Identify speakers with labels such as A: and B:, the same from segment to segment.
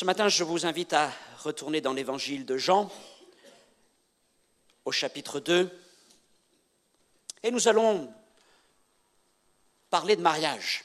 A: matin, je vous invite à retourner dans l'évangile de Jean, au chapitre 2, et nous allons parler de mariage.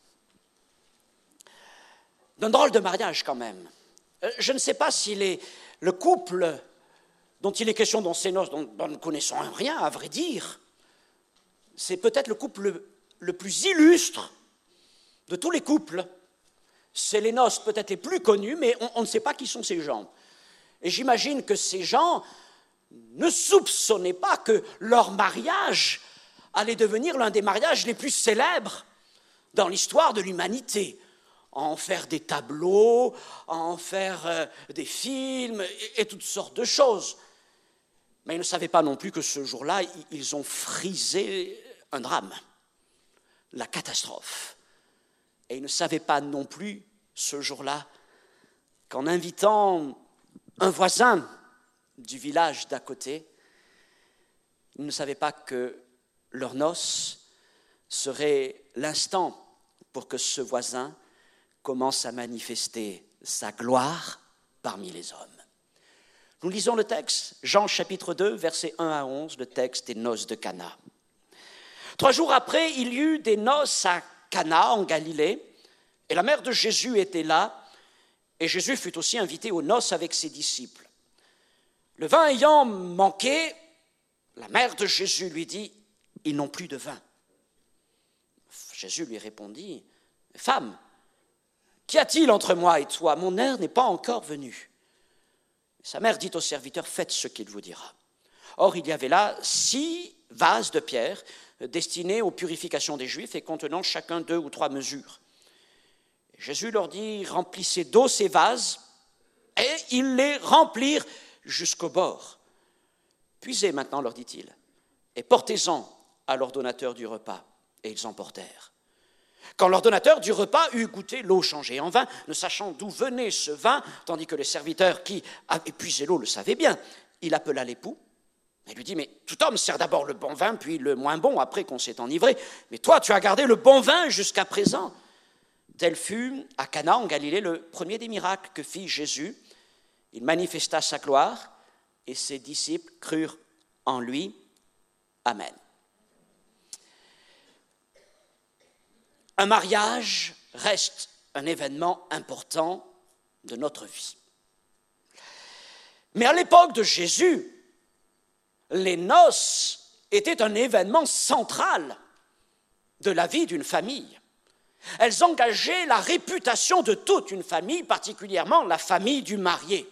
A: D'un drôle de mariage quand même. Je ne sais pas si le couple dont il est question dans ces noces, dont nous ne connaissons rien, à vrai dire, c'est peut-être le couple le plus illustre de tous les couples. C'est les noces peut-être les plus connues, mais on ne sait pas qui sont ces gens. Et j'imagine que ces gens ne soupçonnaient pas que leur mariage allait devenir l'un des mariages les plus célèbres dans l'histoire de l'humanité. À en faire des tableaux, à en faire des films et toutes sortes de choses. Mais ils ne savaient pas non plus que ce jour-là, ils ont frisé un drame, la catastrophe. Et ils ne savaient pas non plus, ce jour-là, qu'en invitant un voisin du village d'à côté, ils ne savaient pas que leur noce serait l'instant pour que ce voisin commence à manifester sa gloire parmi les hommes. Nous lisons le texte, Jean chapitre 2, versets 1 à 11, le texte des noces de Cana. 3 jours après, il y eut des noces à Cana, en Galilée, et la mère de Jésus était là, et Jésus fut aussi invité aux noces avec ses disciples. Le vin ayant manqué, la mère de Jésus lui dit, « Ils n'ont plus de vin. » Jésus lui répondit, « Femme, qu'y a-t-il entre moi et toi? Mon heure n'est pas encore venue. » Sa mère dit au serviteur, « Faites ce qu'il vous dira. » Or, il y avait là 6 vases de pierre destinés aux purifications des Juifs et contenant chacun 2 ou 3 mesures. Et Jésus leur dit, « Remplissez d'eau ces vases. » Et ils les remplirent jusqu'au bord. « Puisez maintenant, leur dit-il, et portez-en à l'ordonnateur du repas. » Et ils en portèrent. Quand l'ordonnateur du repas eut goûté l'eau changée en vin, ne sachant d'où venait ce vin, tandis que le serviteur qui avait puisé l'eau le savait bien, il appela l'époux et lui dit, « Mais tout homme sert d'abord le bon vin, puis le moins bon, après qu'on s'est enivré. Mais toi, tu as gardé le bon vin jusqu'à présent. » Tel fut à Cana, en Galilée, le premier des miracles que fit Jésus. Il manifesta sa gloire et ses disciples crurent en lui. Amen. Un mariage reste un événement important de notre vie. Mais à l'époque de Jésus, les noces étaient un événement central de la vie d'une famille. Elles engageaient la réputation de toute une famille, particulièrement la famille du marié.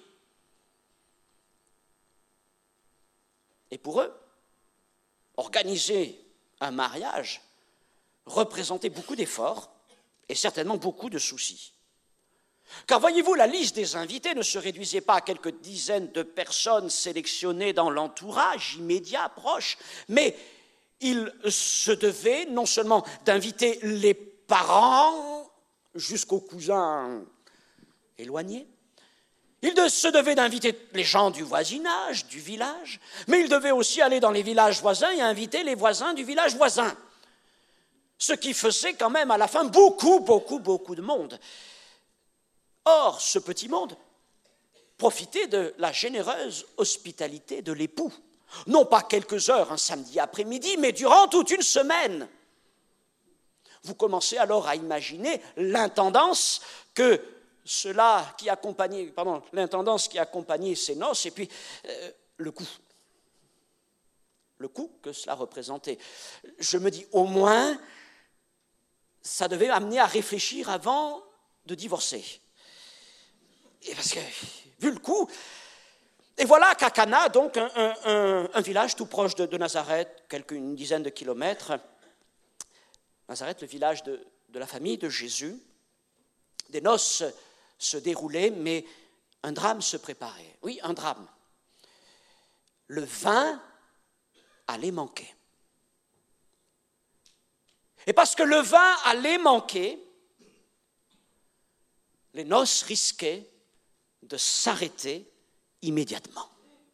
A: Et pour eux, organiser un mariage représentait beaucoup d'efforts et certainement beaucoup de soucis. Car voyez-vous, la liste des invités ne se réduisait pas à quelques dizaines de personnes sélectionnées dans l'entourage immédiat, proche, mais il se devait non seulement d'inviter les parents jusqu'aux cousins éloignés, il se devait d'inviter les gens du voisinage, du village, mais il devait aussi aller dans les villages voisins et inviter les voisins du village voisin. Ce qui faisait quand même à la fin beaucoup de monde. Or, ce petit monde profitait de la généreuse hospitalité de l'époux. Non pas quelques heures un samedi après-midi, mais durant toute une semaine. Vous commencez alors à imaginer l'intendance qui accompagnait ces noces, et puis le coût que cela représentait. Je me dis, au moins, ça devait amener à réfléchir avant de divorcer. Et parce que, vu le coût, et voilà qu'à Cana, donc un village tout proche de Nazareth, une dizaine de kilomètres, Nazareth, le village de la famille de Jésus, des noces se déroulaient, mais un drame se préparait. Oui, un drame. Le vin allait manquer. Et parce que le vin allait manquer, les noces risquaient de s'arrêter immédiatement.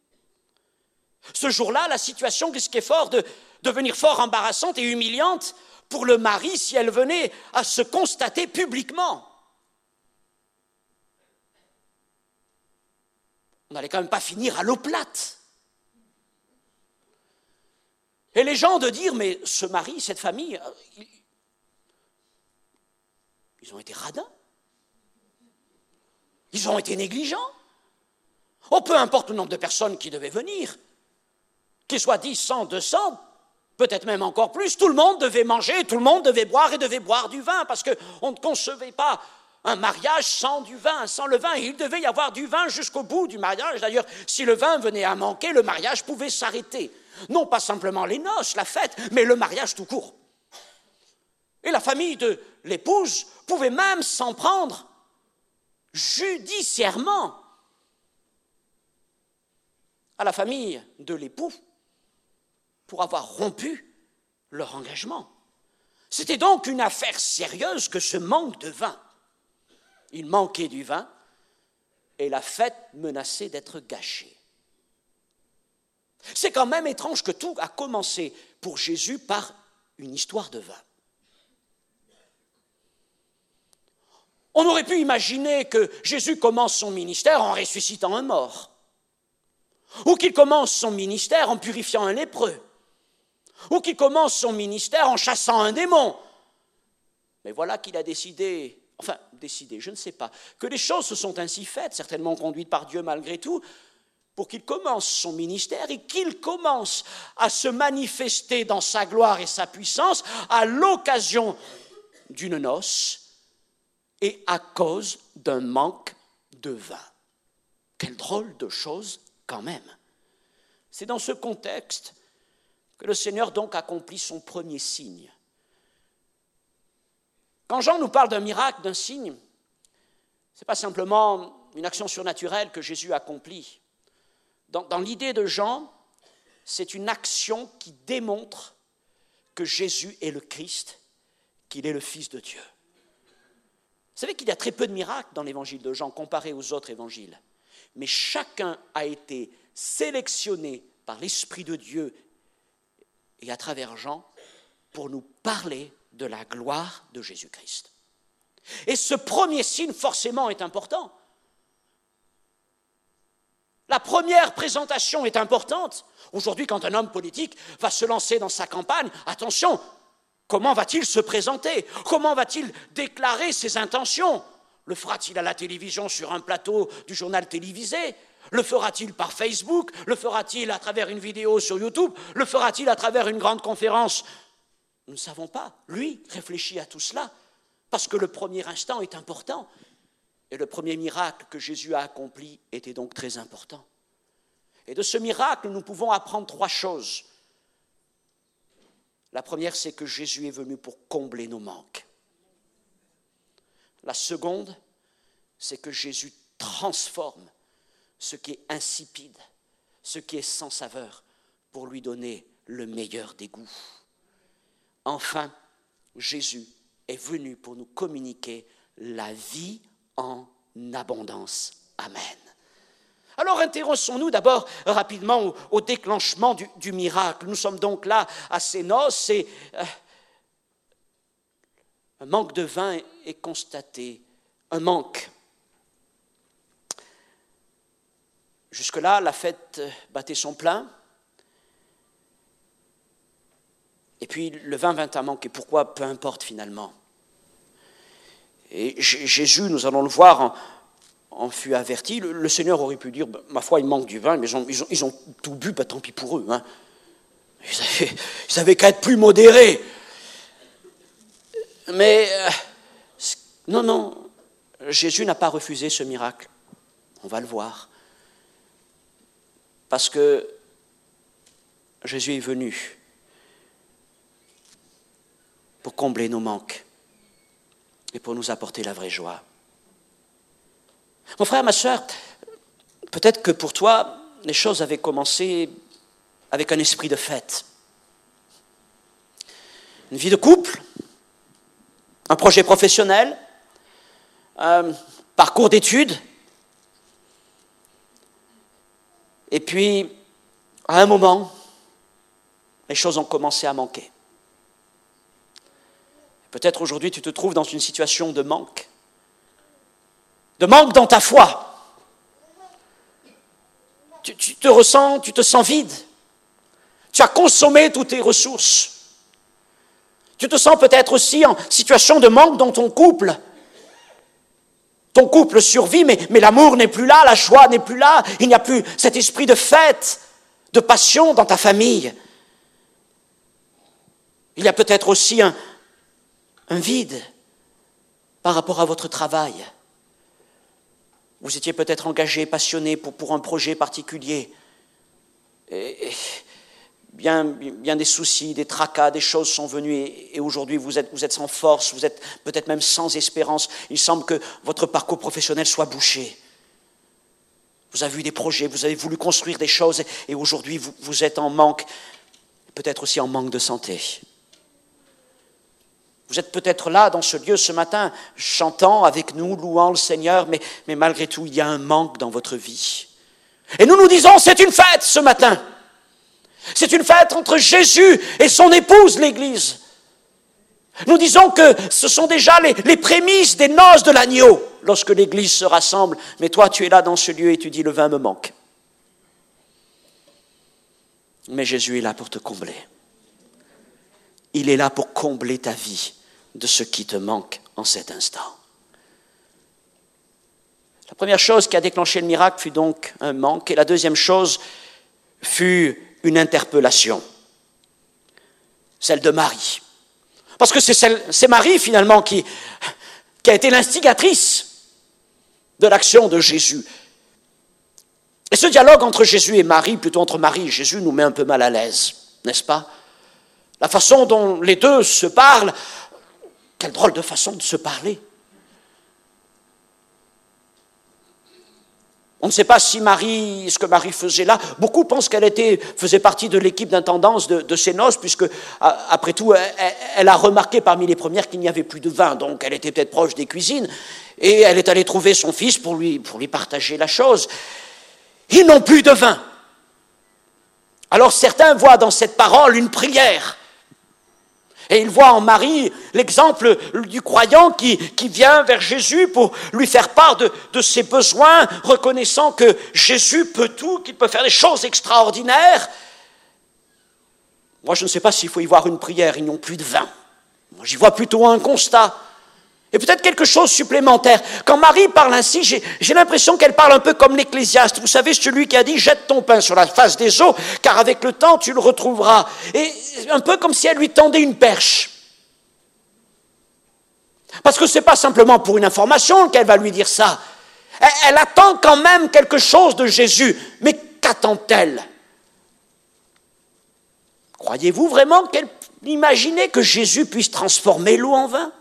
A: Ce jour-là, la situation risquait fort de devenir fort embarrassante et humiliante pour le mari si elle venait à se constater publiquement. on n'allait quand même pas finir à l'eau plate. Et les gens de dire, mais ce mari, cette famille, ils ont été radins. Ils ont été négligents. Oh, peu importe le nombre de personnes qui devaient venir, qu'ils soient 10, 100, 200, peut-être même encore plus, tout le monde devait manger, tout le monde devait boire et devait boire du vin, parce qu'on ne concevait pas un mariage sans du vin, sans le vin. Il devait y avoir du vin jusqu'au bout du mariage. D'ailleurs, si le vin venait à manquer, le mariage pouvait s'arrêter. Non pas simplement les noces, la fête, mais le mariage tout court. Et la famille de l'épouse pouvait même s'en prendre judiciairement à la famille de l'époux pour avoir rompu leur engagement. C'était donc une affaire sérieuse que ce manque de vin. Il manquait du vin et la fête menaçait d'être gâchée. C'est quand même étrange que tout a commencé pour Jésus par une histoire de vin. On aurait pu imaginer que Jésus commence son ministère en ressuscitant un mort, ou qu'il commence son ministère en purifiant un lépreux, ou qu'il commence son ministère en chassant un démon. Mais voilà qu'il a décidé, je ne sais pas, que les choses se sont ainsi faites, certainement conduites par Dieu malgré tout, pour qu'il commence son ministère et qu'il commence à se manifester dans sa gloire et sa puissance à l'occasion d'une noce et à cause d'un manque de vin. Quelle drôle de chose quand même. C'est dans ce contexte que le Seigneur donc accomplit son premier signe. Quand Jean nous parle d'un miracle, d'un signe, ce n'est pas simplement une action surnaturelle que Jésus accomplit. Dans l'idée de Jean, c'est une action qui démontre que Jésus est le Christ, qu'il est le Fils de Dieu. Vous savez qu'il y a très peu de miracles dans l'évangile de Jean comparé aux autres évangiles, mais chacun a été sélectionné par l'Esprit de Dieu et à travers Jean pour nous parler de la gloire de Jésus-Christ. Et ce premier signe forcément est important. La première présentation est importante. Aujourd'hui, quand un homme politique va se lancer dans sa campagne, attention, comment va-t-il se présenter? Comment va-t-il déclarer ses intentions? Le fera-t-il à la télévision sur un plateau du journal télévisé? Le fera-t-il par Facebook? Le fera-t-il à travers une vidéo sur YouTube? Le fera-t-il à travers une grande conférence? Nous ne savons pas. Lui réfléchit à tout cela parce que le premier instant est important. Et le premier miracle que Jésus a accompli était donc très important. Et de ce miracle, nous pouvons apprendre 3 choses. La première, c'est que Jésus est venu pour combler nos manques. La seconde, c'est que Jésus transforme ce qui est insipide, ce qui est sans saveur, pour lui donner le meilleur des goûts. Enfin, Jésus est venu pour nous communiquer la vie en abondance. Amen. Alors intéressons-nous d'abord rapidement au déclenchement du miracle. Nous sommes donc là à ces noces et un manque de vin est constaté, un manque. Jusque-là, la fête battait son plein. Et puis le vin vint à manquer. Pourquoi? Peu importe finalement. Et Jésus, nous allons le voir, en fut averti. Le Seigneur aurait pu dire, ma foi, il manque du vin, mais ils ont tout bu, bah, tant pis pour eux. Hein. Ils avaient qu'à être plus modérés. Mais non, Jésus n'a pas refusé ce miracle. On va le voir. Parce que Jésus est venu pour combler nos manques et pour nous apporter la vraie joie. Mon frère, ma sœur, peut-être que pour toi, les choses avaient commencé avec un esprit de fête. Une vie de couple, un projet professionnel, un parcours d'études. Et puis, à un moment, les choses ont commencé à manquer. Peut-être aujourd'hui, tu te trouves dans une situation de manque dans ta foi. tu te sens vide. Tu as consommé toutes tes ressources. Tu te sens peut-être aussi en situation de manque dans ton couple. Ton couple survit, mais l'amour n'est plus là, la joie n'est plus là. Il n'y a plus cet esprit de fête, de passion dans ta famille. Il y a peut-être aussi un vide par rapport à votre travail. Vous étiez peut-être engagé, passionné pour un projet particulier. Et bien des soucis, des tracas, des choses sont venues et aujourd'hui vous êtes sans force, vous êtes peut-être même sans espérance. Il semble que votre parcours professionnel soit bouché. Vous avez eu des projets, vous avez voulu construire des choses et aujourd'hui vous êtes en manque, peut-être aussi en manque de santé. Vous êtes peut-être là, dans ce lieu, ce matin, chantant avec nous, louant le Seigneur, mais malgré tout, il y a un manque dans votre vie. Et nous disons, c'est une fête ce matin. C'est une fête entre Jésus et son épouse, l'Église. Nous disons que ce sont déjà les prémices des noces de l'agneau, lorsque l'Église se rassemble. Mais toi, tu es là dans ce lieu et tu dis, le vin me manque. Mais Jésus est là pour te combler. Il est là pour combler ta vie de ce qui te manque en cet instant. La première chose qui a déclenché le miracle fut donc un manque, et la deuxième chose fut une interpellation, celle de Marie. Parce que c'est Marie finalement qui a été l'instigatrice de l'action de Jésus. Et ce dialogue entre Jésus et Marie, plutôt entre Marie et Jésus, nous met un peu mal à l'aise, n'est-ce pas? La façon dont les deux se parlent, quelle drôle de façon de se parler. On ne sait pas ce que Marie faisait là. Beaucoup pensent qu'elle faisait partie de l'équipe d'intendance de ces noces, puisque, après tout, elle a remarqué parmi les premières qu'il n'y avait plus de vin, donc elle était peut-être proche des cuisines, et elle est allée trouver son fils pour lui partager la chose. Ils n'ont plus de vin. Alors certains voient dans cette parole une prière. Et il voit en Marie l'exemple du croyant qui vient vers Jésus pour lui faire part de ses besoins, reconnaissant que Jésus peut tout, qu'il peut faire des choses extraordinaires. Moi, je ne sais pas s'il faut y voir une prière, ils n'ont plus de vin. Moi, j'y vois plutôt un constat. Et peut-être quelque chose supplémentaire. Quand Marie parle ainsi, j'ai l'impression qu'elle parle un peu comme l'Ecclésiaste. Vous savez, celui qui a dit « Jette ton pain sur la face des eaux, car avec le temps, tu le retrouveras. » Et un peu comme si elle lui tendait une perche. Parce que ce n'est pas simplement pour une information qu'elle va lui dire ça. Elle attend quand même quelque chose de Jésus. Mais qu'attend-elle? Croyez-vous vraiment qu'elle imaginait que Jésus puisse transformer l'eau en vin?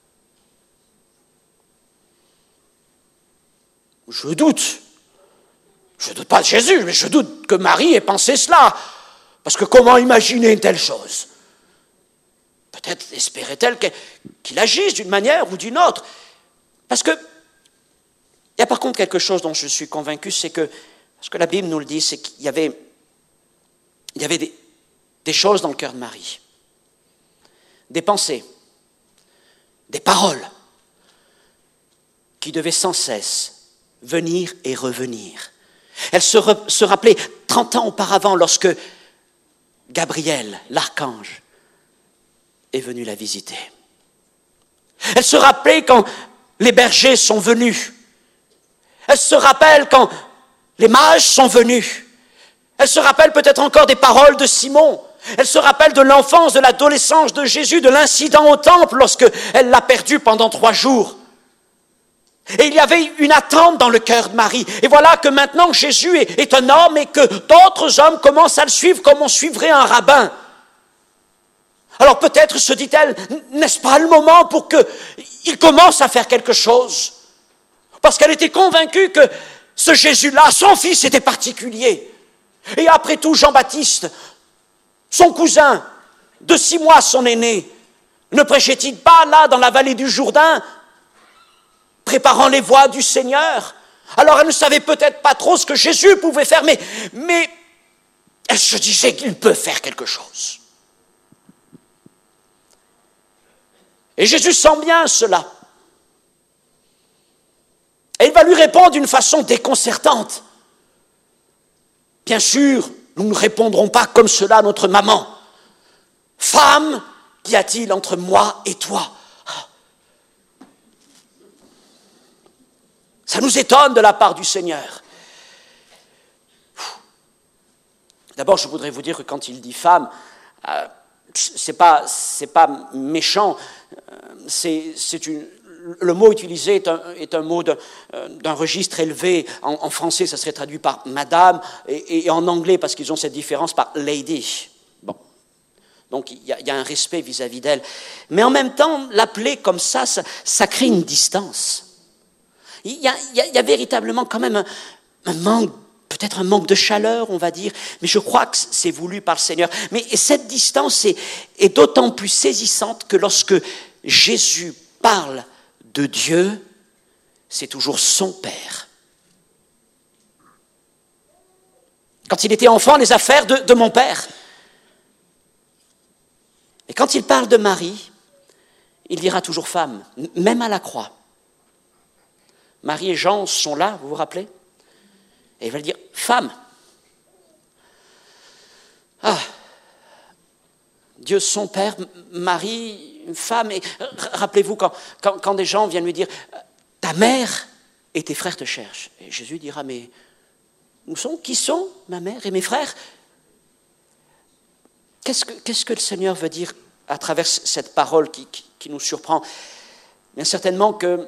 A: Je doute. Je ne doute pas de Jésus, mais je doute que Marie ait pensé cela. Parce que comment imaginer une telle chose? Peut-être espérait-elle qu'il agisse d'une manière ou d'une autre. Parce que, il y a par contre quelque chose dont je suis convaincu, c'est que, parce que la Bible nous le dit, c'est qu'il y avait des choses dans le cœur de Marie. Des pensées, des paroles, qui devaient sans cesse venir et revenir. Elle se rappelait 30 ans auparavant lorsque Gabriel, l'archange, est venu la visiter. Elle se rappelait quand les bergers sont venus. Elle se rappelle quand les mages sont venus. Elle se rappelle peut-être encore des paroles de Simon. Elle se rappelle de l'enfance, de l'adolescence de Jésus, de l'incident au temple lorsqu'elle l'a perdu pendant 3 jours. Et il y avait une attente dans le cœur de Marie. Et voilà que maintenant Jésus est un homme et que d'autres hommes commencent à le suivre comme on suivrait un rabbin. Alors peut-être se dit-elle, n'est-ce pas le moment pour qu'il commence à faire quelque chose? Parce qu'elle était convaincue que ce Jésus-là, son fils, était particulier. Et après tout, Jean-Baptiste, son cousin, de 6 mois son aîné, ne prêchait-il pas là dans la vallée du Jourdain, préparant les voies du Seigneur? Alors elle ne savait peut-être pas trop ce que Jésus pouvait faire, mais elle se disait qu'il peut faire quelque chose. Et Jésus sent bien cela. Et il va lui répondre d'une façon déconcertante. Bien sûr, nous ne répondrons pas comme cela à notre maman. Femme, qu'y a-t-il entre moi et toi? Ça nous étonne de la part du Seigneur. D'abord, je voudrais vous dire que quand il dit femme, c'est pas méchant. Le mot utilisé est un mot d'un registre élevé. En français, ça serait traduit par madame, et en anglais, parce qu'ils ont cette différence, par lady. Bon. Donc, il y a un respect vis-à-vis d'elle. Mais en même temps, l'appeler comme ça crée une distance. Il y a véritablement quand même un manque, peut-être un manque de chaleur, on va dire, mais je crois que c'est voulu par le Seigneur. Mais cette distance est d'autant plus saisissante que lorsque Jésus parle de Dieu, c'est toujours son Père. Quand il était enfant, les affaires de mon Père. Et quand il parle de Marie, il dira toujours femme, même à la croix. Marie et Jean sont là, vous vous rappelez? Et il va dire femme. Ah, Dieu son Père, Marie, une femme. Et rappelez-vous quand des gens viennent lui dire ta mère et tes frères te cherchent. Et Jésus dira mais qui sont ma mère et mes frères? Qu'est-ce que le Seigneur veut dire à travers cette parole qui nous surprend? Bien certainement que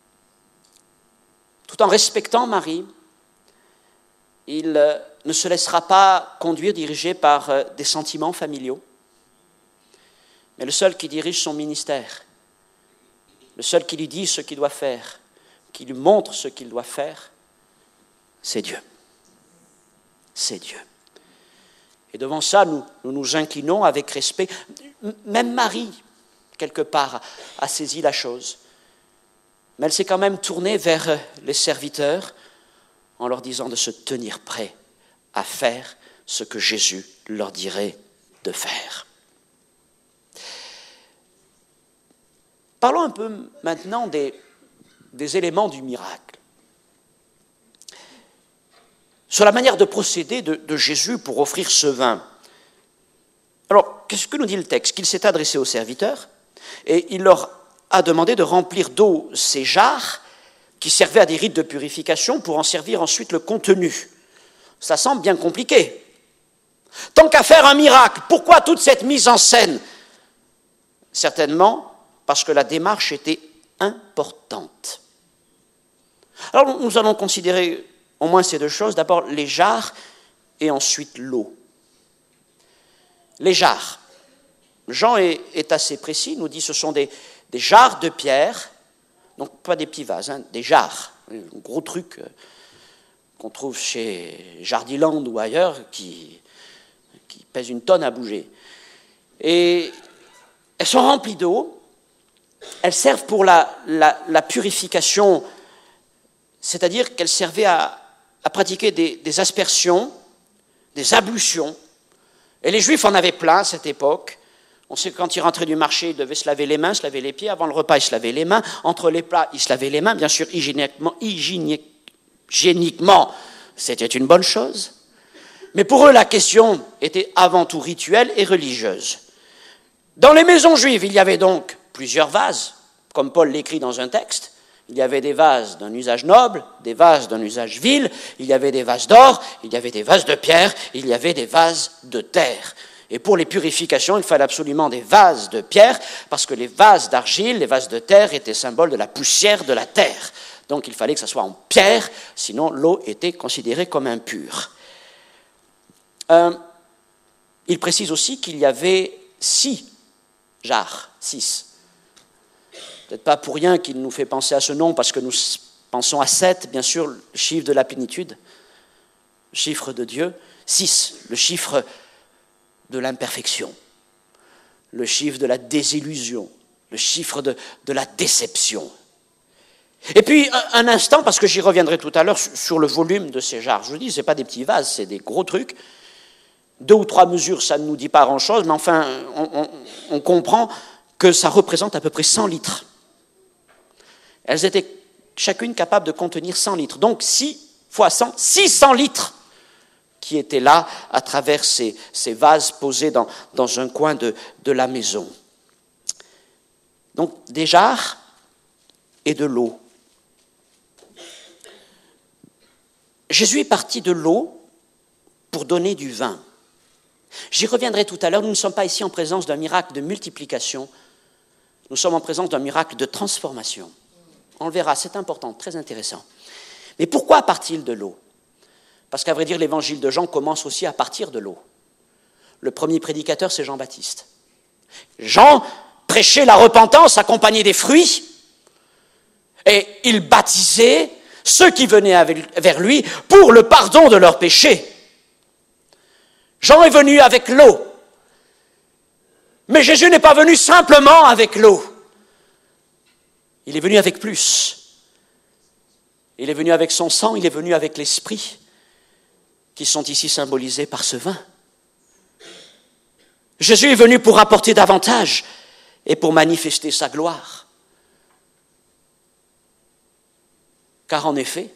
A: tout en respectant Marie, il ne se laissera pas conduire, dirigé par des sentiments familiaux. Mais le seul qui dirige son ministère, le seul qui lui dit ce qu'il doit faire, qui lui montre ce qu'il doit faire, c'est Dieu. C'est Dieu. Et devant ça, nous nous inclinons avec respect. Même Marie, quelque part, a saisi la chose. Mais elle s'est quand même tournée vers les serviteurs en leur disant de se tenir prêts à faire ce que Jésus leur dirait de faire. Parlons un peu maintenant des éléments du miracle. Sur la manière de procéder de Jésus pour offrir ce vin. Alors, qu'est-ce que nous dit le texte? Qu'il s'est adressé aux serviteurs et il leur a demandé de remplir d'eau ces jarres qui servaient à des rites de purification pour en servir ensuite le contenu. Ça semble bien compliqué. Tant qu'à faire un miracle, pourquoi toute cette mise en scène? Certainement parce que la démarche était importante. Alors nous allons considérer au moins ces deux choses. D'abord les jarres et ensuite l'eau. Les jarres. Jean est assez précis, il nous dit que ce sont des jarres de pierre, donc pas des petits vases, des jarres, un gros truc qu'on trouve chez Jardiland ou ailleurs qui pèse une tonne à bouger. Et elles sont remplies d'eau, elles servent pour la purification, c'est-à-dire qu'elles servaient à pratiquer des aspersions, des ablutions, et les Juifs en avaient plein à cette époque. On sait que quand ils rentraient du marché, ils devaient se laver les mains, se laver les pieds. Avant le repas, ils se lavaient les mains. Entre les plats, ils se lavaient les mains. Bien sûr, hygiéniquement, c'était une bonne chose. Mais pour eux, la question était avant tout rituelle et religieuse. Dans les maisons juives, il y avait donc plusieurs vases, comme Paul l'écrit dans un texte. Il y avait des vases d'un usage noble, des vases d'un usage vil, il y avait des vases d'or, il y avait des vases de pierre, il y avait des vases de terre. Et pour les purifications, il fallait absolument des vases de pierre, parce que les vases d'argile, les vases de terre étaient symboles de la poussière de la terre. Donc il fallait que ça soit en pierre, sinon l'eau était considérée comme impure. Il précise aussi qu'il y avait 6 jarres, 6. Peut-être pas pour rien qu'il nous fait penser à ce nom, parce que nous pensons à 7, bien sûr, le chiffre de la plénitude, le chiffre de Dieu. 6, le chiffre de l'imperfection, le chiffre de la désillusion, le chiffre de la déception. Et puis, un instant, parce que j'y reviendrai tout à l'heure, sur le volume de ces jarres. Je vous dis, ce n'est pas des petits vases, c'est des gros trucs. 2 ou 3 mesures, ça ne nous dit pas grand-chose, mais enfin, on comprend que ça représente à peu près 100 litres. Elles étaient chacune capable de contenir 100 litres. Donc 6 fois 100, 600 litres qui était là à travers ces vases posés dans un coin de la maison. Donc des jarres et de l'eau. Jésus est parti de l'eau pour donner du vin. J'y reviendrai tout à l'heure, nous ne sommes pas ici en présence d'un miracle de multiplication, nous sommes en présence d'un miracle de transformation. On le verra, c'est important, très intéressant. Mais pourquoi part-il de l'eau? Parce qu'à vrai dire, l'évangile de Jean commence aussi à partir de l'eau. Le premier prédicateur, c'est Jean-Baptiste. Jean prêchait la repentance accompagnée des fruits, et il baptisait ceux qui venaient vers lui pour le pardon de leurs péchés. Jean est venu avec l'eau, mais Jésus n'est pas venu simplement avec l'eau. Il est venu avec plus. Il est venu avec son sang, il est venu avec l'esprit, qui sont ici symbolisés par ce vin. Jésus est venu pour apporter davantage et pour manifester sa gloire. Car en effet,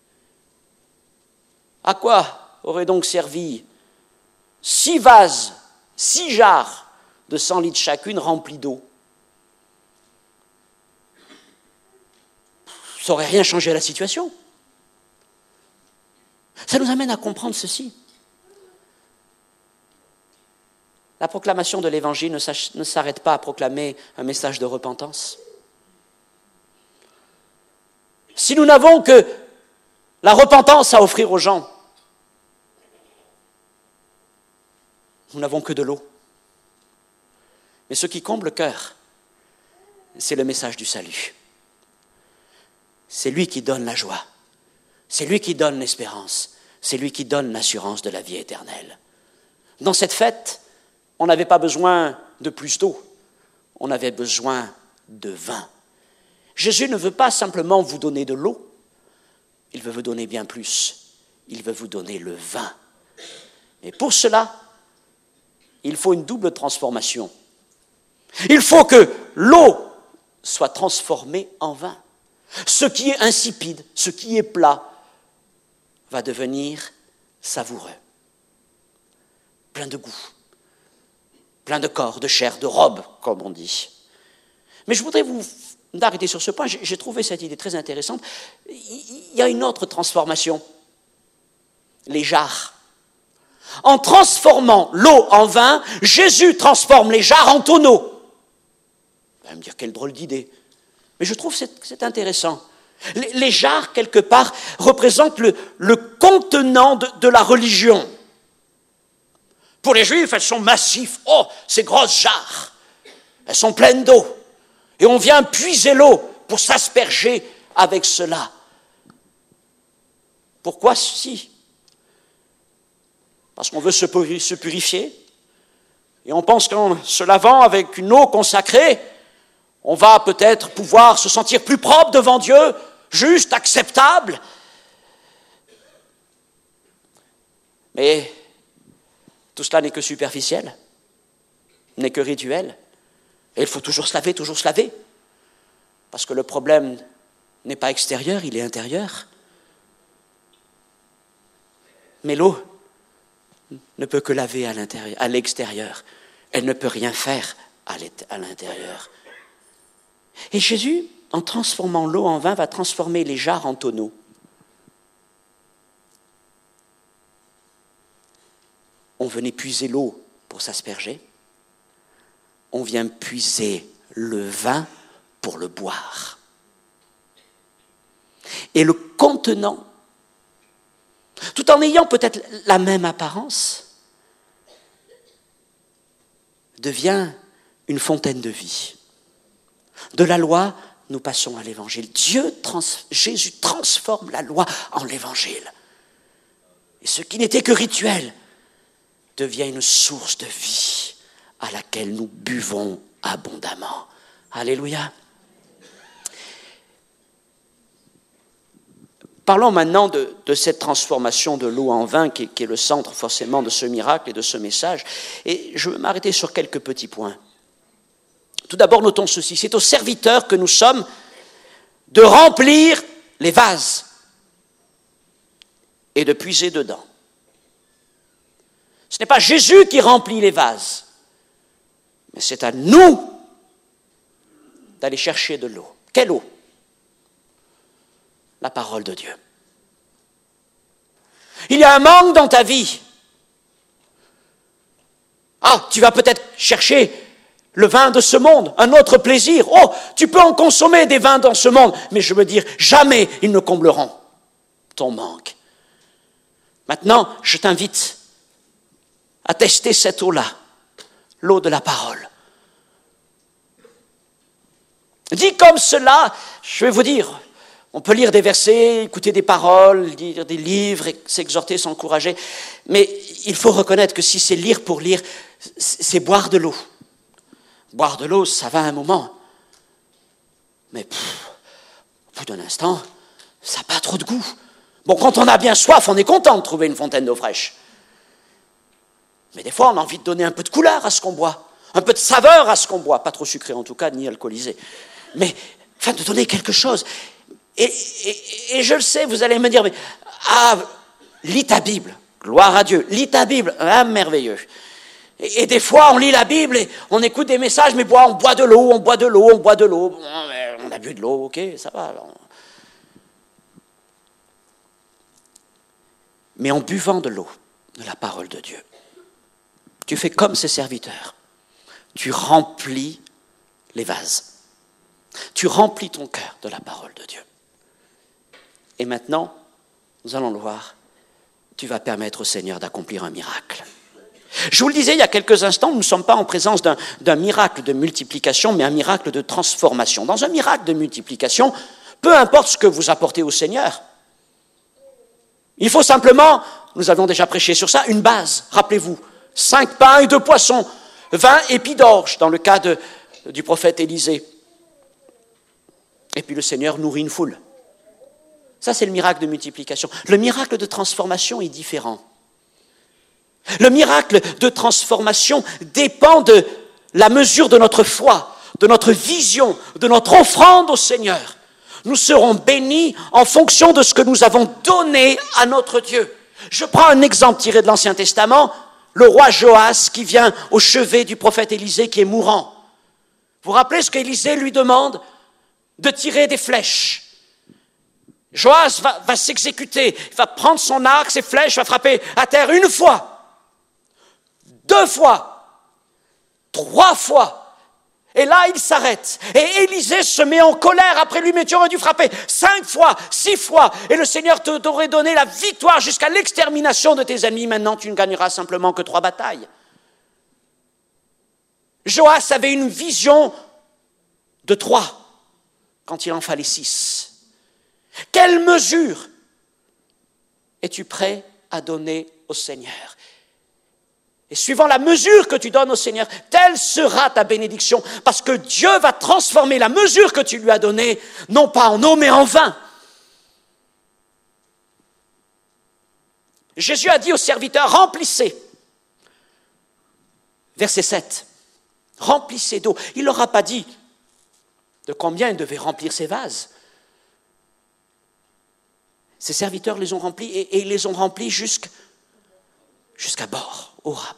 A: à quoi aurait donc servi 6 vases, 6 jarres de 100 litres chacune remplies d'eau? Ça n'aurait rien changé à la situation. Ça nous amène à comprendre ceci. La proclamation de l'Évangile ne s'arrête pas à proclamer un message de repentance. Si nous n'avons que la repentance à offrir aux gens, nous n'avons que de l'eau. Mais ce qui comble le cœur, c'est le message du salut. C'est lui qui donne la joie. C'est lui qui donne l'espérance. C'est lui qui donne l'assurance de la vie éternelle. Dans cette fête, on n'avait pas besoin de plus d'eau. On avait besoin de vin. Jésus ne veut pas simplement vous donner de l'eau. Il veut vous donner bien plus. Il veut vous donner le vin. Et pour cela, il faut une double transformation. Il faut que l'eau soit transformée en vin. Ce qui est insipide, ce qui est plat, va devenir savoureux, plein de goût, plein de corps, de chair, de robe, comme on dit. Mais je voudrais vous arrêter sur ce point, j'ai trouvé cette idée très intéressante. Il y a une autre transformation, les jarres. En transformant l'eau en vin, Jésus transforme les jarres en tonneaux. Vous allez me dire, quelle drôle d'idée. Mais je trouve que c'est intéressant. Les jarres, quelque part, représentent le contenant de la religion. Pour les Juifs, elles sont massives. Oh, ces grosses jarres. Elles sont pleines d'eau. Et on vient puiser l'eau pour s'asperger avec cela. Pourquoi ceci? Parce qu'on veut se purifier. Et on pense qu'en se lavant avec une eau consacrée, on va peut-être pouvoir se sentir plus propre devant Dieu, juste, acceptable. Mais tout cela n'est que superficiel, n'est que rituel. Et il faut toujours se laver. Parce que le problème n'est pas extérieur, il est intérieur. Mais l'eau ne peut que laver à l'extérieur. Elle ne peut rien faire à l'intérieur. Et Jésus, en transformant l'eau en vin, va transformer les jarres en tonneaux. On venait puiser l'eau pour s'asperger. On vient puiser le vin pour le boire. Et le contenant, tout en ayant peut-être la même apparence, devient une fontaine de vie. De la loi, nous passons à l'évangile. Jésus transforme la loi en l'évangile. Et ce qui n'était que rituel devient une source de vie à laquelle nous buvons abondamment. Alléluia. Parlons maintenant de cette transformation de l'eau en vin qui est le centre forcément de ce miracle et de ce message. Et je vais m'arrêter sur quelques petits points. Tout d'abord, notons ceci, c'est aux serviteurs que nous sommes de remplir les vases et de puiser dedans. Ce n'est pas Jésus qui remplit les vases, mais c'est à nous d'aller chercher de l'eau. Quelle eau? La parole de Dieu. Il y a un manque dans ta vie. Ah, tu vas peut-être chercher le vin de ce monde, un autre plaisir. Oh, tu peux en consommer des vins dans ce monde, mais je veux dire, jamais ils ne combleront ton manque. Maintenant, je t'invite à tester cette eau-là, l'eau de la parole. Dit comme cela, je vais vous dire, on peut lire des versets, écouter des paroles, lire des livres, s'exhorter, s'encourager, mais il faut reconnaître que si c'est lire pour lire, c'est boire de l'eau. Boire de l'eau, ça va un moment, mais au bout d'un instant, ça n'a pas trop de goût. Bon, quand on a bien soif, on est content de trouver une fontaine d'eau fraîche. Mais des fois, on a envie de donner un peu de couleur à ce qu'on boit, un peu de saveur à ce qu'on boit, pas trop sucré en tout cas, ni alcoolisé, mais enfin de donner quelque chose. Et je le sais, vous allez me dire, mais lis ta Bible, gloire à Dieu, lis ta Bible, merveilleux. Et des fois, on lit la Bible et on écoute des messages, mais on boit de l'eau, on boit de l'eau, on boit de l'eau. Bon, on a bu de l'eau, ok, ça va. Alors. Mais en buvant de l'eau, de la parole de Dieu, tu fais comme ses serviteurs. Tu remplis les vases. Tu remplis ton cœur de la parole de Dieu. Et maintenant, nous allons le voir, tu vas permettre au Seigneur d'accomplir un miracle. Je vous le disais il y a quelques instants, nous ne sommes pas en présence d'un miracle de multiplication, mais un miracle de transformation. Dans un miracle de multiplication, peu importe ce que vous apportez au Seigneur, il faut simplement, nous avons déjà prêché sur ça, une base. Rappelez-vous, 5 pains et 2 poissons, 20 épis d'orge, dans le cas du prophète Élisée. Et puis le Seigneur nourrit une foule. Ça, c'est le miracle de multiplication. Le miracle de transformation est différent. Le miracle de transformation dépend de la mesure de notre foi, de notre vision, de notre offrande au Seigneur. Nous serons bénis en fonction de ce que nous avons donné à notre Dieu. Je prends un exemple tiré de l'Ancien Testament, le roi Joas qui vient au chevet du prophète Élisée qui est mourant. Vous vous rappelez ce qu'Élisée lui demande? De tirer des flèches. Joas va s'exécuter, il va prendre son arc, ses flèches, va frapper à terre 1 fois. 2 fois, 3 fois, et là il s'arrête. Et Élisée se met en colère après lui, mais tu aurais dû frapper 5 fois, 6 fois, et le Seigneur t'aurait donné la victoire jusqu'à l'extermination de tes ennemis. Maintenant tu ne gagneras simplement que 3 batailles. Joas avait une vision de 3 quand il en fallait 6. Quelle mesure es-tu prêt à donner au Seigneur? Et suivant la mesure que tu donnes au Seigneur, telle sera ta bénédiction, parce que Dieu va transformer la mesure que tu lui as donnée, non pas en eau, mais en vin. Jésus a dit aux serviteurs, remplissez. Verset 7, remplissez d'eau. Il ne leur a pas dit de combien ils devaient remplir ces vases. Ces serviteurs les ont remplis et ils les ont remplis jusqu'à bord, au rap.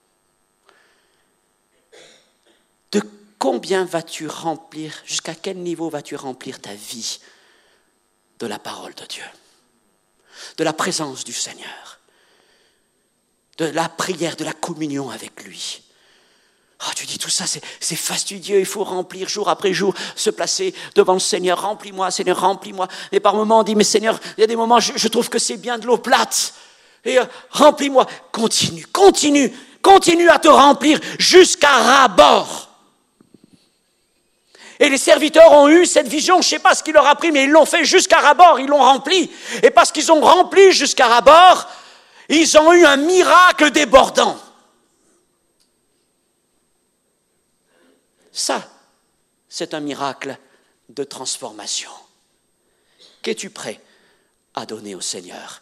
A: De combien vas-tu remplir, jusqu'à quel niveau vas-tu remplir ta vie de la parole de Dieu, de la présence du Seigneur, de la prière, de la communion avec lui? Oh, tu dis tout ça, c'est fastidieux, il faut remplir jour après jour, se placer devant le Seigneur, remplis-moi, Seigneur, remplis-moi. Et par moments, on dit, mais Seigneur, il y a des moments, je trouve que c'est bien de l'eau plate. Et remplis-moi, continue à te remplir jusqu'à ras-bord. Et les serviteurs ont eu cette vision, je ne sais pas ce qu'il leur a pris, mais ils l'ont fait jusqu'à ras-bord, ils l'ont rempli. Et parce qu'ils ont rempli jusqu'à ras-bord, ils ont eu un miracle débordant. Ça, c'est un miracle de transformation. Qu'es-tu prêt à donner au Seigneur?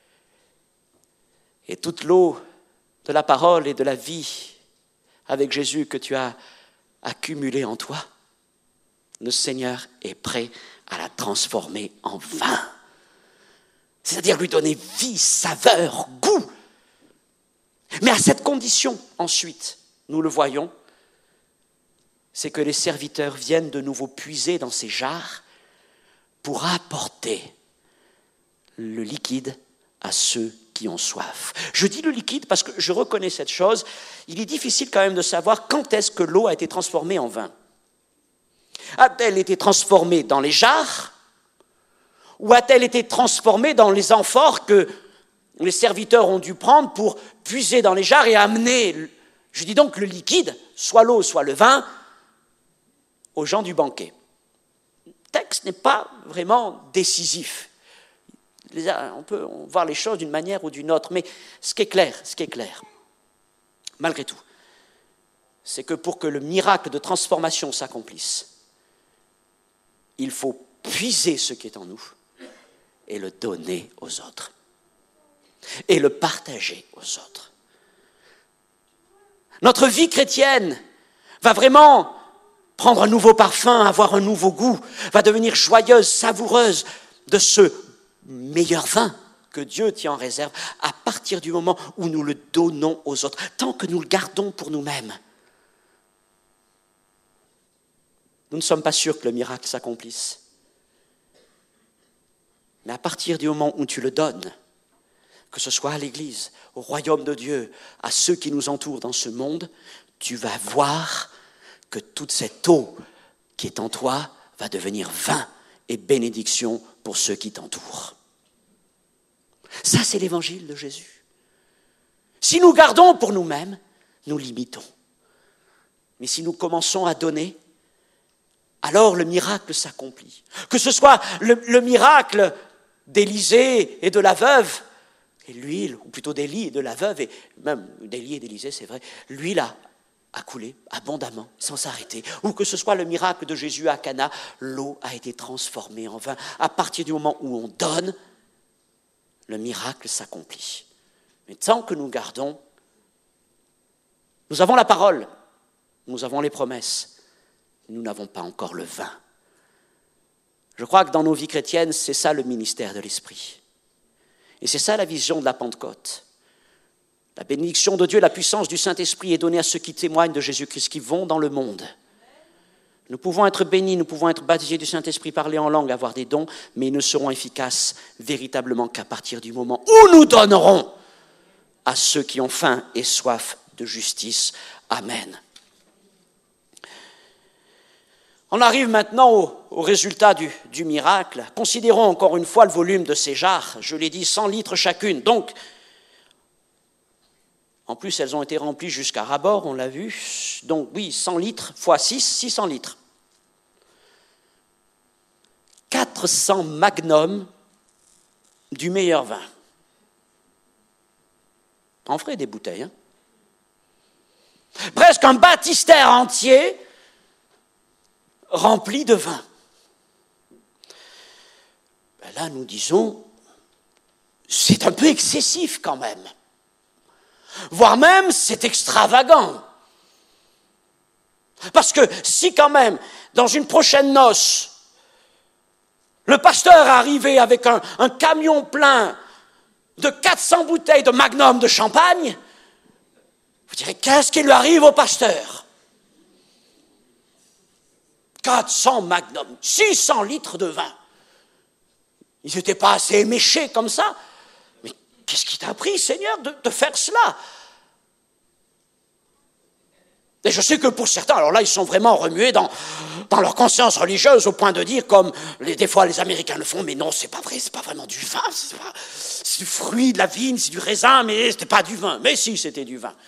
A: Et toute l'eau de la parole et de la vie avec Jésus que tu as accumulée en toi, le Seigneur est prêt à la transformer en vin. C'est-à-dire lui donner vie, saveur, goût. Mais à cette condition, ensuite, nous le voyons, c'est que les serviteurs viennent de nouveau puiser dans ces jarres pour apporter le liquide à ceux qui ont soif. Je dis le liquide parce que je reconnais cette chose. Il est difficile quand même de savoir quand est-ce que l'eau a été transformée en vin. A-t-elle été transformée dans les jarres ou a-t-elle été transformée dans les amphores que les serviteurs ont dû prendre pour puiser dans les jarres et amener, je dis donc le liquide, soit l'eau, soit le vin, aux gens du banquet. Le texte n'est pas vraiment décisif. On peut voir les choses d'une manière ou d'une autre, mais ce qui est clair, malgré tout, c'est que pour que le miracle de transformation s'accomplisse, il faut puiser ce qui est en nous et le donner aux autres, et le partager aux autres. Notre vie chrétienne va vraiment prendre un nouveau parfum, avoir un nouveau goût, va devenir joyeuse, savoureuse de ce meilleur vin que Dieu tient en réserve à partir du moment où nous le donnons aux autres, tant que nous le gardons pour nous-mêmes. Nous ne sommes pas sûrs que le miracle s'accomplisse. Mais à partir du moment où tu le donnes, que ce soit à l'Église, au royaume de Dieu, à ceux qui nous entourent dans ce monde, tu vas voir que toute cette eau qui est en toi va devenir vin et bénédiction pour ceux qui t'entourent. Ça, c'est l'évangile de Jésus. Si nous gardons pour nous-mêmes, nous limitons. Mais si nous commençons à donner, alors le miracle s'accomplit. Que ce soit le miracle d'Élisée et de la veuve, et l'huile, ou plutôt d'Élie et de la veuve, et même d'Élie et d'Élisée, c'est vrai, l'huile a coulé abondamment, sans s'arrêter. Ou que ce soit le miracle de Jésus à Cana, l'eau a été transformée en vin. À partir du moment où on donne, le miracle s'accomplit. Mais tant que nous gardons, nous avons la parole, nous avons les promesses, nous n'avons pas encore le vin. Je crois que dans nos vies chrétiennes, c'est ça le ministère de l'Esprit. Et c'est ça la vision de la Pentecôte. La bénédiction de Dieu, la puissance du Saint-Esprit est donnée à ceux qui témoignent de Jésus-Christ, qui vont dans le monde. Nous pouvons être bénis, nous pouvons être baptisés du Saint-Esprit, parler en langue, avoir des dons, mais ils ne seront efficaces véritablement qu'à partir du moment où nous donnerons à ceux qui ont faim et soif de justice. Amen. On arrive maintenant au résultat du miracle. Considérons encore une fois le volume de ces jarres. Je l'ai dit, 100 litres chacune. Donc, en plus, elles ont été remplies jusqu'à ras-bord, on l'a vu. Donc oui, 100 litres fois 6, 600 litres. 400 magnums du meilleur vin. En ferait des bouteilles. Hein. Presque un baptistère entier rempli de vin. Ben là, nous disons, c'est un peu excessif quand même. Voire même, c'est extravagant. Parce que si quand même, dans une prochaine noce, le pasteur est arrivé avec un camion plein de 400 bouteilles de magnum de champagne, vous direz, qu'est-ce qui lui arrive au pasteur ? 400 magnum, 600 litres de vin. Ils n'étaient pas assez éméchés comme ça. Mais qu'est-ce qui t'a pris, Seigneur, de faire cela ? Et je sais que pour certains, alors là, ils sont vraiment remués dans leur conscience religieuse au point de dire, comme des fois les Américains le font, mais non, c'est pas vrai, c'est pas vraiment du vin, c'est du fruit de la vigne, c'est du raisin, mais c'était pas du vin. Mais si, c'était du vin.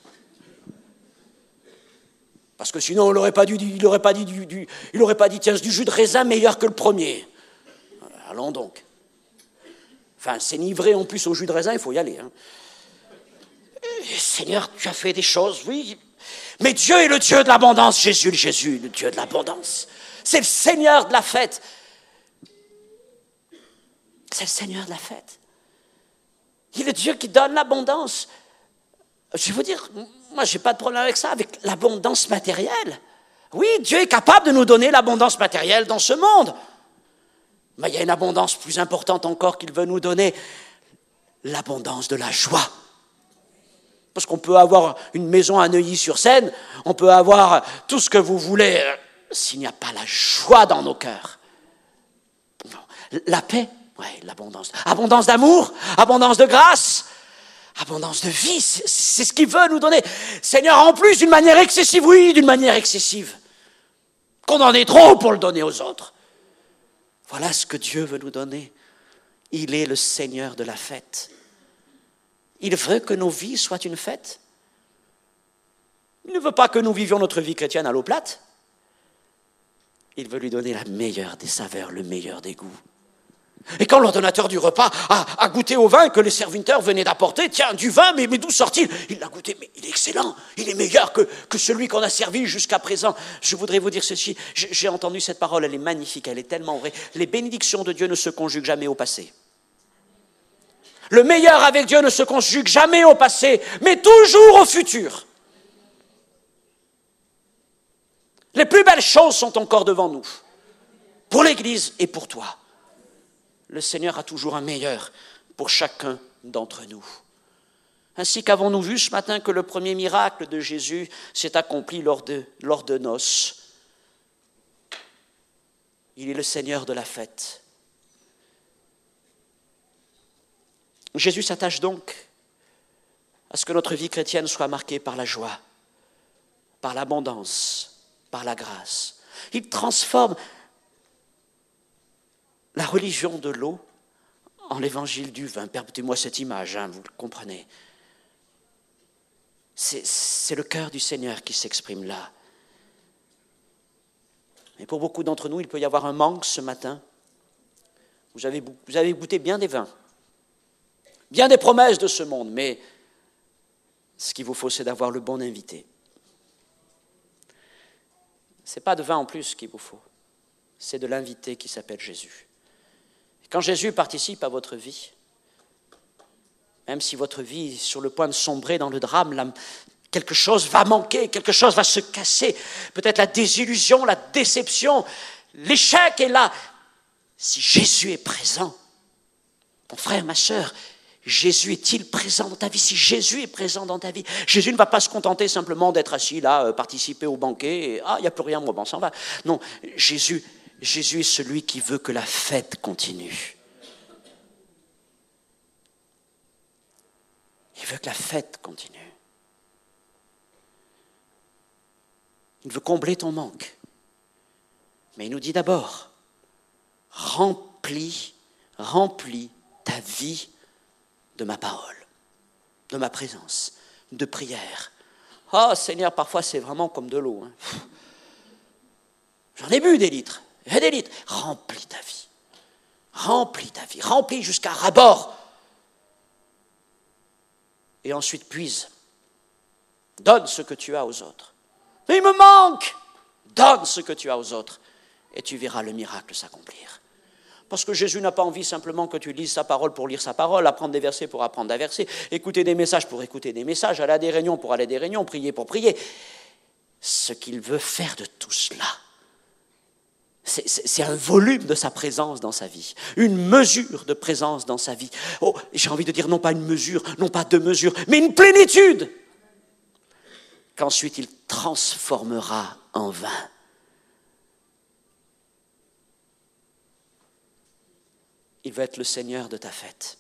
A: Parce que sinon, il n'aurait pas dit, tiens, c'est du jus de raisin meilleur que le premier. Allons donc. Enfin, s'enivrer en plus au jus de raisin, il faut y aller. Hein. Seigneur, tu as fait des choses, oui. Mais Dieu est le Dieu de l'abondance. Jésus, le Dieu de l'abondance. C'est le Seigneur de la fête. C'est le Seigneur de la fête. Il est le Dieu qui donne l'abondance. Je vais vous dire, moi, je n'ai pas de problème avec ça, avec l'abondance matérielle. Oui, Dieu est capable de nous donner l'abondance matérielle dans ce monde. Mais il y a une abondance plus importante encore qu'il veut nous donner, l'abondance de la joie Parce qu'on peut avoir une maison à Neuilly-sur-Seine, on peut avoir tout ce que vous voulez, s'il n'y a pas la joie dans nos cœurs. Non. La paix, oui, l'abondance. Abondance d'amour, abondance de grâce, abondance de vie, c'est ce qu'il veut nous donner. Seigneur, en plus d'une manière excessive, oui, d'une manière excessive. Qu'on en ait trop pour le donner aux autres. Voilà ce que Dieu veut nous donner. Il est le Seigneur de la fête. Il veut que nos vies soient une fête. Il ne veut pas que nous vivions notre vie chrétienne à l'eau plate. Il veut lui donner la meilleure des saveurs, le meilleur des goûts. Et quand l'ordonnateur du repas a goûté au vin que les serviteurs venaient d'apporter, tiens, du vin, mais d'où sort-il? Il l'a goûté, mais il est excellent, il est meilleur que celui qu'on a servi jusqu'à présent. Je voudrais vous dire ceci, j'ai entendu cette parole, elle est magnifique, elle est tellement vraie. Les bénédictions de Dieu ne se conjuguent jamais au passé. Le meilleur avec Dieu ne se conjugue jamais au passé, mais toujours au futur. Les plus belles choses sont encore devant nous, pour l'Église et pour toi. Le Seigneur a toujours un meilleur pour chacun d'entre nous. Ainsi qu'avons-nous vu ce matin que le premier miracle de Jésus s'est accompli lors de noces. Il est le Seigneur de la fête. Jésus s'attache donc à ce que notre vie chrétienne soit marquée par la joie, par l'abondance, par la grâce. Il transforme la religion de l'eau en l'évangile du vin. Permettez-moi cette image, vous le comprenez. C'est le cœur du Seigneur qui s'exprime là. Et pour beaucoup d'entre nous, il peut y avoir un manque ce matin. Vous avez goûté bien des vins, bien des promesses de ce monde, mais ce qu'il vous faut, c'est d'avoir le bon invité. Ce n'est pas de vin en plus qu'il vous faut, c'est de l'invité qui s'appelle Jésus. Quand Jésus participe à votre vie, même si votre vie est sur le point de sombrer dans le drame, quelque chose va manquer, quelque chose va se casser, peut-être la désillusion, la déception, l'échec est là. Si Jésus est présent, mon frère, ma sœur, Jésus est-il présent dans ta vie? Si Jésus est présent dans ta vie, Jésus ne va pas se contenter simplement d'être assis là, participer au banquet, et il n'y a plus rien, on s'en va. Non, Jésus est celui qui veut que la fête continue. Il veut que la fête continue. Il veut combler ton manque. Mais il nous dit d'abord, remplis ta vie de ma parole, de ma présence, de prière. Oh Seigneur, parfois c'est vraiment comme de l'eau. J'en ai bu des litres. Et des litres. Remplis ta vie, remplis jusqu'à ras-bord. Et ensuite puise. Donne ce que tu as aux autres. Mais il me manque. Donne ce que tu as aux autres. Et tu verras le miracle s'accomplir. Parce que Jésus n'a pas envie simplement que tu lises sa parole pour lire sa parole, apprendre des versets pour apprendre des versets, écouter des messages pour écouter des messages, aller à des réunions pour aller à des réunions, prier pour prier. Ce qu'il veut faire de tout cela, c'est un volume de sa présence dans sa vie, une mesure de présence dans sa vie. Oh, j'ai envie de dire non pas une mesure, non pas deux mesures, mais une plénitude qu'ensuite il transformera en vin. Il veut être le Seigneur de ta fête.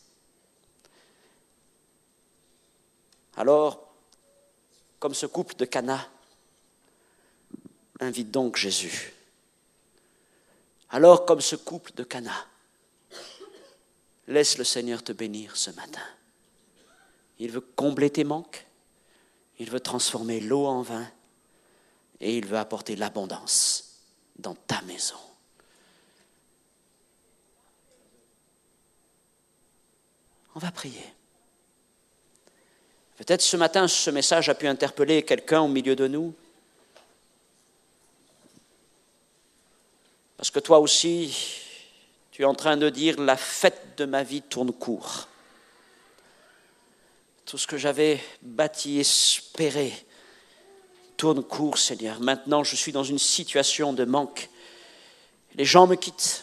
A: Alors, comme ce couple de Cana, invite donc Jésus. Alors, comme ce couple de Cana, laisse le Seigneur te bénir ce matin. Il veut combler tes manques, il veut transformer l'eau en vin et il veut apporter l'abondance dans ta maison. On va prier. Peut-être ce matin, ce message a pu interpeller quelqu'un au milieu de nous. Parce que toi aussi, tu es en train de dire, la fête de ma vie tourne court. Tout ce que j'avais bâti, espéré, tourne court, Seigneur. Maintenant, je suis dans une situation de manque. Les gens me quittent.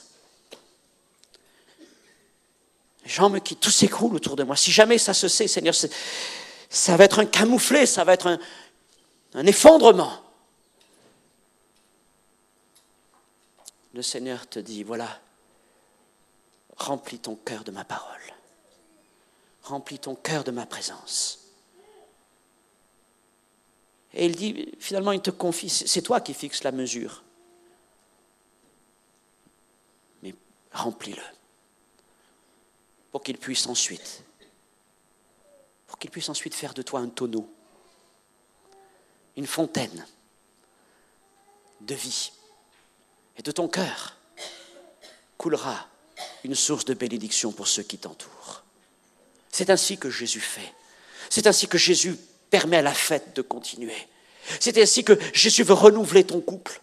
A: Les gens me quittent, tout s'écroule autour de moi. Si jamais ça se sait, Seigneur, Ça va être un camouflet, ça va être un effondrement. Le Seigneur te dit, voilà, remplis ton cœur de ma parole. Remplis ton cœur de ma présence. Et il dit, finalement, il te confie, c'est toi qui fixes la mesure. Mais remplis-le. Pour qu'il puisse ensuite faire de toi un tonneau, une fontaine de vie. Et de ton cœur coulera une source de bénédiction pour ceux qui t'entourent. C'est ainsi que Jésus fait. C'est ainsi que Jésus permet à la fête de continuer. C'est ainsi que Jésus veut renouveler ton couple,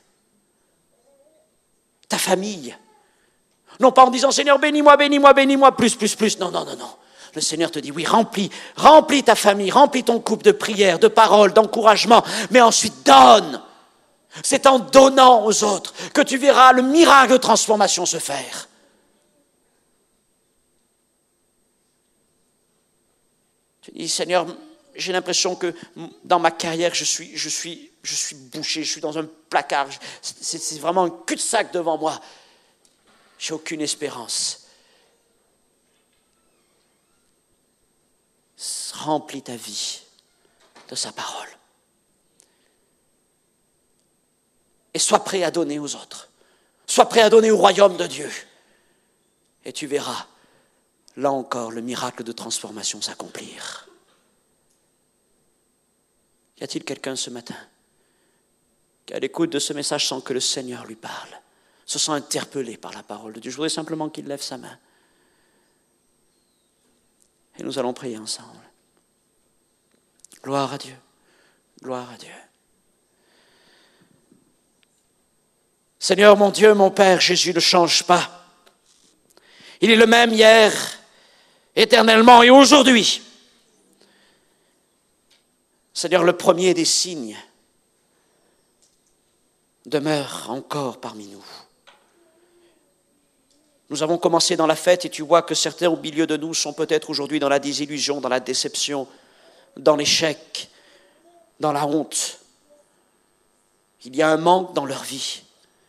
A: ta famille. Non pas en disant « Seigneur, bénis-moi, bénis-moi, bénis-moi, plus. » Non. Le Seigneur te dit « Oui, remplis ta famille, remplis ton couple de prières, de paroles, d'encouragement, mais ensuite donne. » C'est en donnant aux autres que tu verras le miracle de transformation se faire. Tu dis, Seigneur, j'ai l'impression que dans ma carrière, je suis bouché, je suis dans un placard. C'est vraiment un cul-de-sac devant moi. J'ai aucune espérance. Remplis ta vie de sa parole. Et sois prêt à donner aux autres. Sois prêt à donner au royaume de Dieu. Et tu verras, là encore, le miracle de transformation s'accomplir. Y a-t-il quelqu'un ce matin qui, à l'écoute de ce message, sans que le Seigneur lui parle, se sent interpellé par la parole de Dieu? Je voudrais simplement qu'il lève sa main. Et nous allons prier ensemble. Gloire à Dieu. Gloire à Dieu. Seigneur, mon Dieu, mon Père, Jésus ne change pas. Il est le même hier, éternellement et aujourd'hui. Seigneur, le premier des signes demeure encore parmi nous. Nous avons commencé dans la fête et tu vois que certains au milieu de nous sont peut-être aujourd'hui dans la désillusion, dans la déception, dans l'échec, dans la honte. Il y a un manque dans leur vie.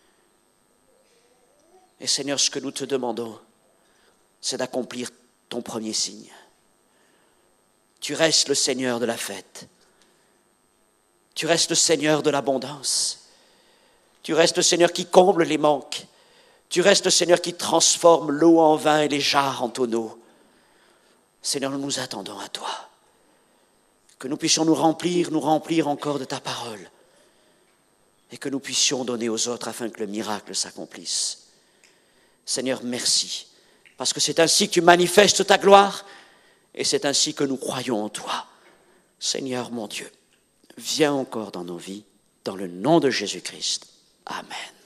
A: Et Seigneur, ce que nous te demandons, c'est d'accomplir ton premier signe. Tu restes le Seigneur de la fête. Tu restes le Seigneur de l'abondance. Tu restes le Seigneur qui comble les manques. Tu restes le Seigneur qui transforme l'eau en vin et les jarres en tonneaux. Seigneur, nous nous attendons à toi. Que nous puissions nous remplir encore de ta parole. Et que nous puissions donner aux autres afin que le miracle s'accomplisse. Seigneur, merci, parce que c'est ainsi que tu manifestes ta gloire et c'est ainsi que nous croyons en toi. Seigneur, mon Dieu, viens encore dans nos vies, dans le nom de Jésus-Christ. Amen.